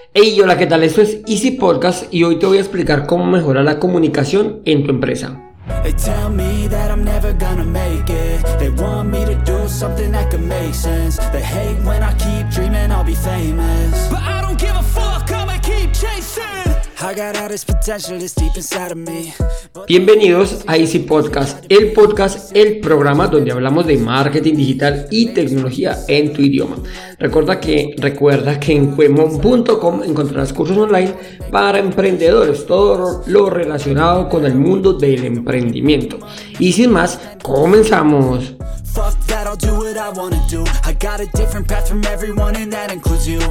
Hey, hola, ¿qué tal? Esto es Easy Podcast y hoy te voy a explicar cómo mejorar la comunicación en tu empresa. They tell me that I'm never gonna make it. They want me to do something that could make sense. They hate when I keep dreaming I'll be famous, but I don't give a fuck, I'ma keep chasing. I got all this potential that's deep inside of me. Bienvenidos a Easy Podcast, el programa donde hablamos de marketing digital y tecnología en tu idioma. Recuerda que en cuemon.com encontrarás cursos online para emprendedores, todo lo relacionado con el mundo del emprendimiento. Y sin más, comenzamos. Fuck that, I'll do what I wanna do. I got a different path from everyone and that includes you.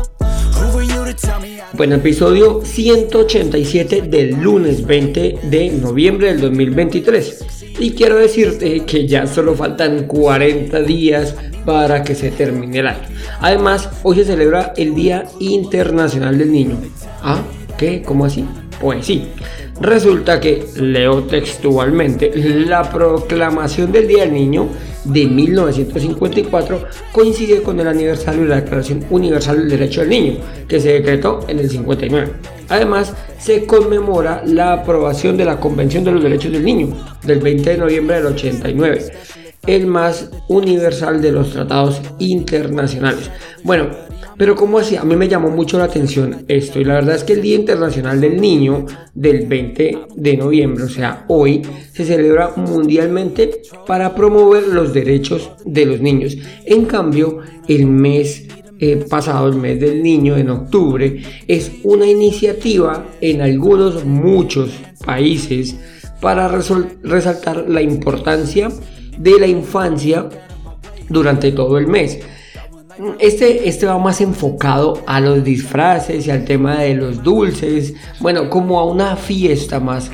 Bueno, episodio 187 del lunes 20 de noviembre del 2023. Y quiero decirte que ya solo faltan 40 días para que se termine el año. Además, hoy se celebra el Día Internacional del Niño. ¿Ah? ¿Qué? ¿Cómo así? Pues sí. Resulta que, leo textualmente, la proclamación del Día del Niño de 1954 coincide con el aniversario de la Declaración Universal del Derecho del Niño, que se decretó en el 59. Además, se conmemora la aprobación de la Convención de los Derechos del Niño del 20 de noviembre del 89, el más universal de los tratados internacionales. Bueno, pero ¿cómo así? A mí me llamó mucho la atención esto, y la verdad es que el Día Internacional del Niño del 20 de noviembre, o sea, hoy, se celebra mundialmente para promover los derechos de los niños. En cambio, el mes pasado, el mes del niño, en octubre, es una iniciativa en muchos países para resaltar la importancia de la infancia durante todo el mes. Este va más enfocado a los disfraces y al tema de los dulces, bueno, como a una fiesta más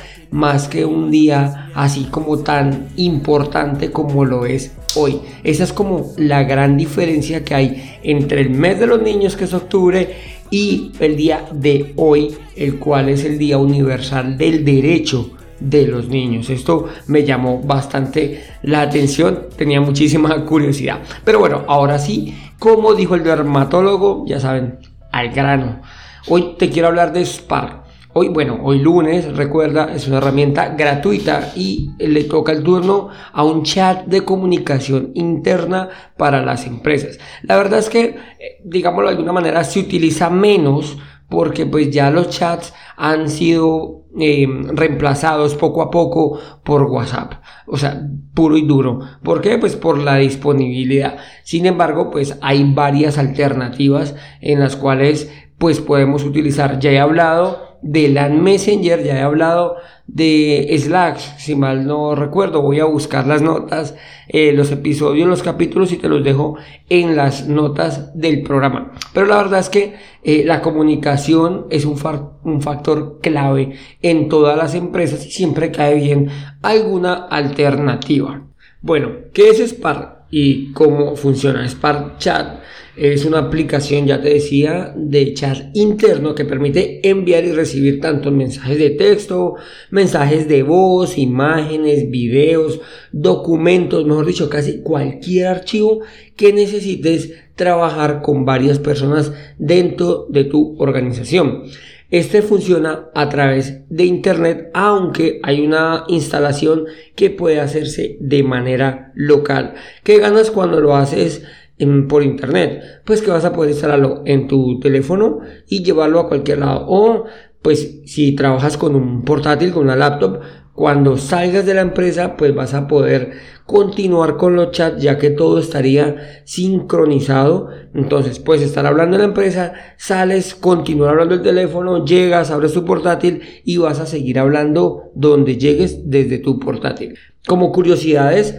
que un día así como tan importante como lo es hoy. Esa es como la gran diferencia que hay entre el mes de los niños, que es octubre, y el día de hoy, el cual es el Día Universal del Derecho de los Niños. Esto me llamó bastante la atención, tenía muchísima curiosidad. Pero bueno, ahora sí, como dijo el dermatólogo, ya saben, al grano. Hoy te quiero hablar de Spark. Hoy lunes, recuerda, es una herramienta gratuita y le toca el turno a un chat de comunicación interna para las empresas. La verdad es que, digámoslo de alguna manera, se utiliza menos porque pues ya los chats han sido reemplazados poco a poco por WhatsApp, o sea, puro y duro. ¿Por qué? Pues por la disponibilidad. Sin embargo, pues hay varias alternativas en las cuales pues podemos utilizar. Ya he hablado de LAN Messenger, ya he hablado de Slack, si mal no recuerdo. Voy a buscar las notas, los episodios, los capítulos, y te los dejo en las notas del programa. Pero la verdad es que la comunicación es un factor clave en todas las empresas y siempre cae bien alguna alternativa. Bueno, ¿qué es Spark y cómo funciona? Spark Chat es una aplicación, ya te decía, de chat interno que permite enviar y recibir tanto mensajes de texto, mensajes de voz, imágenes, videos, documentos, mejor dicho, casi cualquier archivo que necesites trabajar con varias personas dentro de tu organización. Este funciona a través de internet, aunque hay una instalación que puede hacerse de manera local. ¿Qué ganas cuando lo haces por internet? Pues que vas a poder instalarlo en tu teléfono y llevarlo a cualquier lado. O pues si trabajas con un portátil, con una laptop, cuando salgas de la empresa pues vas a poder continuar con los chats, ya que todo estaría sincronizado. Entonces puedes estar hablando en la empresa, sales, continuar hablando el teléfono, llegas, abres tu portátil y vas a seguir hablando donde llegues desde tu portátil. Como curiosidades,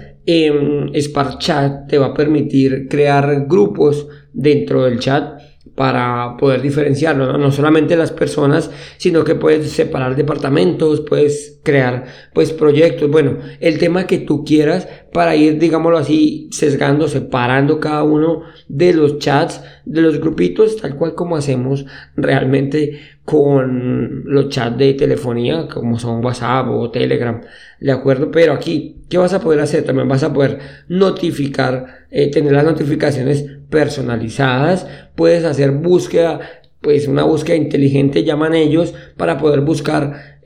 Spark Chat te va a permitir crear grupos dentro del chat para poder diferenciarlo, no solamente las personas, sino que puedes separar departamentos, puedes crear pues proyectos, bueno, el tema que tú quieras, para ir, digámoslo así, sesgando, separando cada uno de los chats, de los grupitos, tal cual como hacemos realmente con los chats de telefonía, como son WhatsApp o Telegram, ¿de acuerdo? Pero aquí, ¿qué vas a poder hacer? También vas a poder notificar, tener las notificaciones personalizadas, puedes hacer búsqueda pues una búsqueda inteligente, llaman ellos, para poder buscar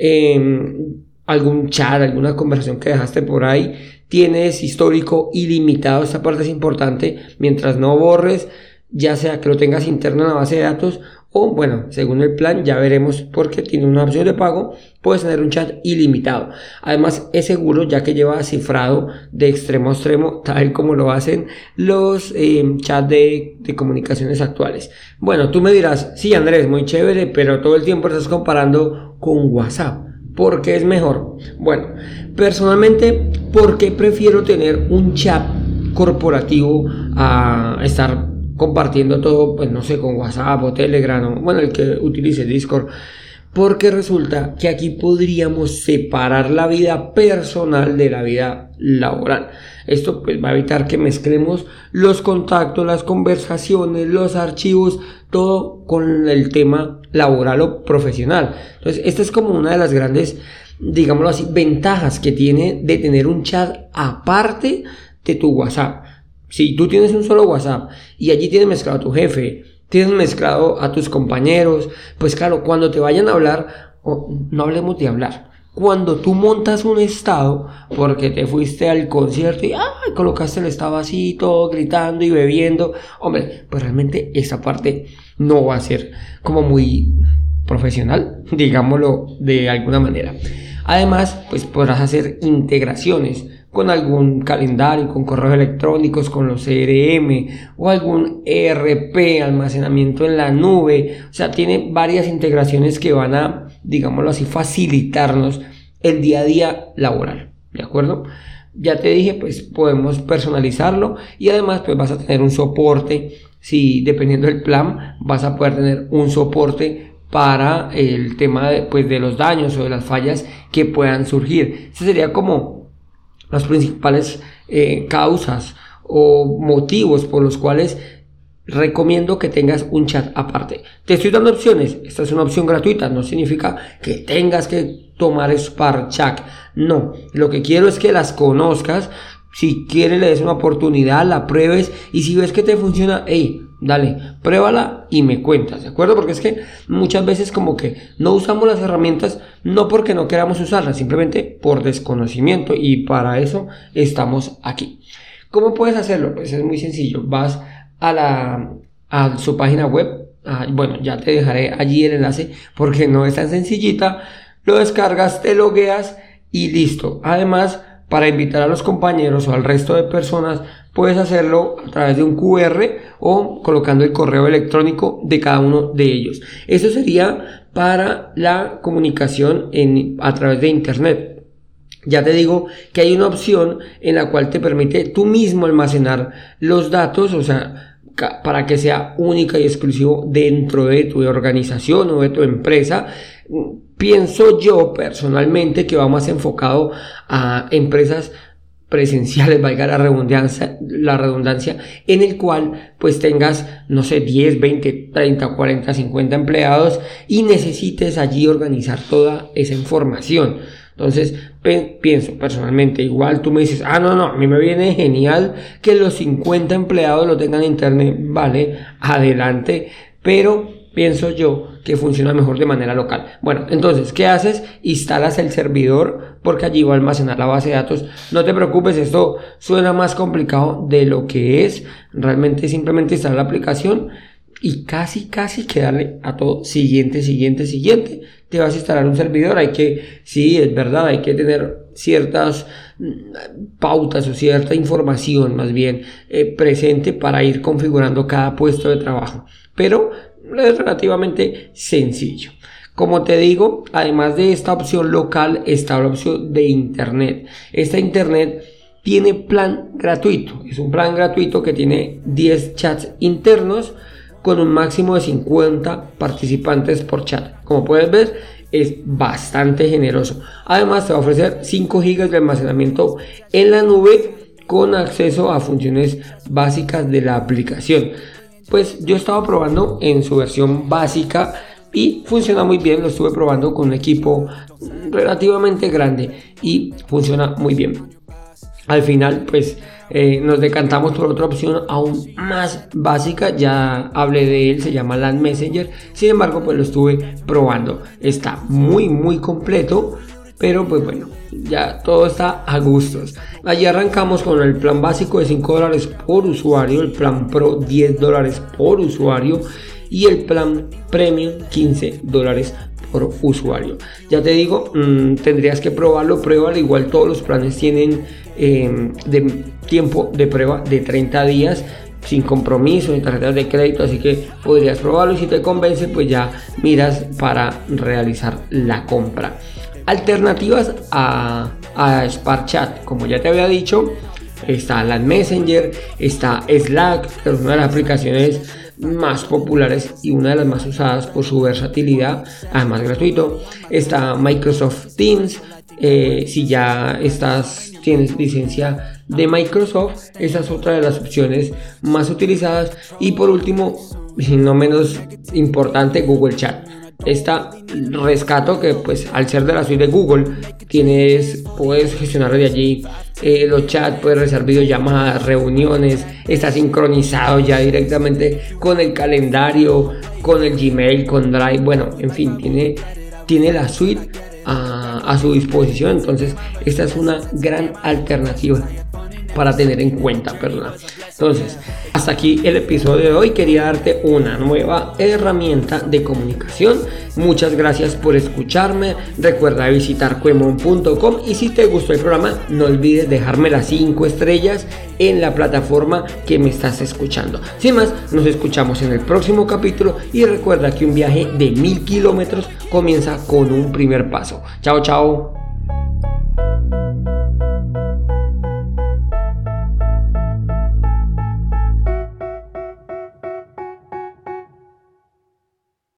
algún chat, alguna conversación que dejaste por ahí. Tienes histórico ilimitado, esta parte es importante, mientras no borres, ya sea que lo tengas interno en la base de datos o bueno, según el plan ya veremos, porque tiene una opción de pago, puedes tener un chat ilimitado. Además es seguro, ya que lleva cifrado de extremo a extremo, tal como lo hacen los chats de comunicaciones actuales. Bueno, tú me dirás, sí Andrés, muy chévere, pero todo el tiempo estás comparando con WhatsApp. ¿Por qué es mejor? Bueno, personalmente, ¿por qué prefiero tener un chat corporativo a estar compartiendo todo, pues no sé, con WhatsApp o Telegram o bueno, el que utilice Discord? Porque resulta que aquí podríamos separar la vida personal de la vida laboral. Esto pues va a evitar que mezclemos los contactos, las conversaciones, los archivos, todo con el tema laboral o profesional. Entonces, esta es como una de las grandes, digámoslo así, ventajas que tiene de tener un chat aparte de tu WhatsApp. Si tú tienes un solo WhatsApp y allí tienes mezclado a tu jefe, tienes mezclado a tus compañeros, pues claro, cuando te vayan a hablar, no hablemos de hablar. Cuando tú montas un estado porque te fuiste al concierto y colocaste el estado así, todo gritando y bebiendo, hombre, pues realmente esa parte no va a ser como muy profesional, digámoslo de alguna manera. Además, pues podrás hacer integraciones con algún calendario, con correos electrónicos, con los CRM o algún ERP, almacenamiento en la nube. O sea, tiene varias integraciones que van a, digámoslo así, facilitarnos el día a día laboral, ¿de acuerdo? Ya te dije, pues podemos personalizarlo y además pues vas a tener un soporte. Si dependiendo del plan vas a poder tener un soporte para el tema de los daños o de las fallas que puedan surgir. Ese sería como las principales causas o motivos por los cuales recomiendo que tengas un chat aparte. Te estoy dando opciones, esta es una opción gratuita, no significa que tengas que tomar Spark. No, lo que quiero es que las conozcas. Si quieres le des una oportunidad, la pruebes y si ves que te funciona, dale, pruébala y me cuentas, ¿de acuerdo? Porque es que muchas veces como que no usamos las herramientas no porque no queramos usarlas, simplemente por desconocimiento, y para eso estamos aquí. ¿Cómo puedes hacerlo? Pues es muy sencillo, vas a su página web, bueno, ya te dejaré allí el enlace porque no es tan sencillita, lo descargas, te logueas y listo. Además, para invitar a los compañeros o al resto de personas, puedes hacerlo a través de un QR o colocando el correo electrónico de cada uno de ellos. Eso sería para la comunicación a través de internet. Ya te digo que hay una opción en la cual te permite tú mismo almacenar los datos, o sea, para que sea única y exclusivo dentro de tu organización o de tu empresa. Pienso yo personalmente que va más enfocado a empresas presenciales, valga la redundancia, en el cual pues tengas, no sé, 10, 20, 30, 40, 50 empleados y necesites allí organizar toda esa información. Entonces pienso personalmente, igual tú me dices, no, a mí me viene genial que los 50 empleados lo tengan en internet, vale, adelante, pero pienso yo que funciona mejor de manera local. Bueno, entonces, ¿qué haces? Instalas el servidor porque allí va a almacenar la base de datos. No te preocupes, esto suena más complicado de lo que es. Realmente simplemente instalar la aplicación y casi que darle a todo siguiente. Te vas a instalar un servidor. Sí, es verdad, hay que tener ciertas pautas o cierta información más bien presente para ir configurando cada puesto de trabajo. Pero es relativamente sencillo. Como te digo, además de esta opción local, está la opción de internet. Esta internet tiene plan gratuito. Es un plan gratuito que tiene 10 chats internos con un máximo de 50 participantes por chat. Como puedes ver, es bastante generoso. Además, te va a ofrecer 5 GB de almacenamiento en la nube con acceso a funciones básicas de la aplicación. Pues yo estaba probando en su versión básica y funciona muy bien. Lo estuve probando con un equipo relativamente grande y funciona muy bien. Al final, pues nos decantamos por otra opción aún más básica. Ya hablé de él, se llama LAN Messenger. Sin embargo, pues lo estuve probando, está muy completo, pero pues bueno, ya todo está a gustos. Allí arrancamos con el plan básico de $5 por usuario, el plan Pro $10 por usuario y el plan Premium $15 por usuario. Ya te digo, tendrías que probarlo, pruébalo. Igual todos los planes tienen de tiempo de prueba de 30 días sin compromiso ni tarjetas de crédito, así que podrías probarlo y si te convence pues ya miras para realizar la compra. Alternativas a SparkChat, como ya te había dicho, está LAN Messenger, está Slack, que es una de las aplicaciones más populares y una de las más usadas por su versatilidad, además gratuito. Está Microsoft Teams, si ya tienes licencia de Microsoft, esa es otra de las opciones más utilizadas. Y por último, y no menos importante, Google Chat. Esta rescato que pues al ser de la suite de Google puedes gestionar de allí los chats, puedes realizar videollamadas, reuniones, está sincronizado ya directamente con el calendario, con el Gmail, con Drive, bueno, en fin, tiene la suite a su disposición. Entonces esta es una gran alternativa para tener en cuenta, Entonces, hasta aquí el episodio de hoy. Quería darte una nueva herramienta de comunicación. Muchas gracias por escucharme. Recuerda visitar cuemon.com y si te gustó el programa, no olvides dejarme las 5 estrellas en la plataforma que me estás escuchando. Sin más, nos escuchamos en el próximo capítulo y recuerda que un viaje de 1000 kilómetros comienza con un primer paso. Chao.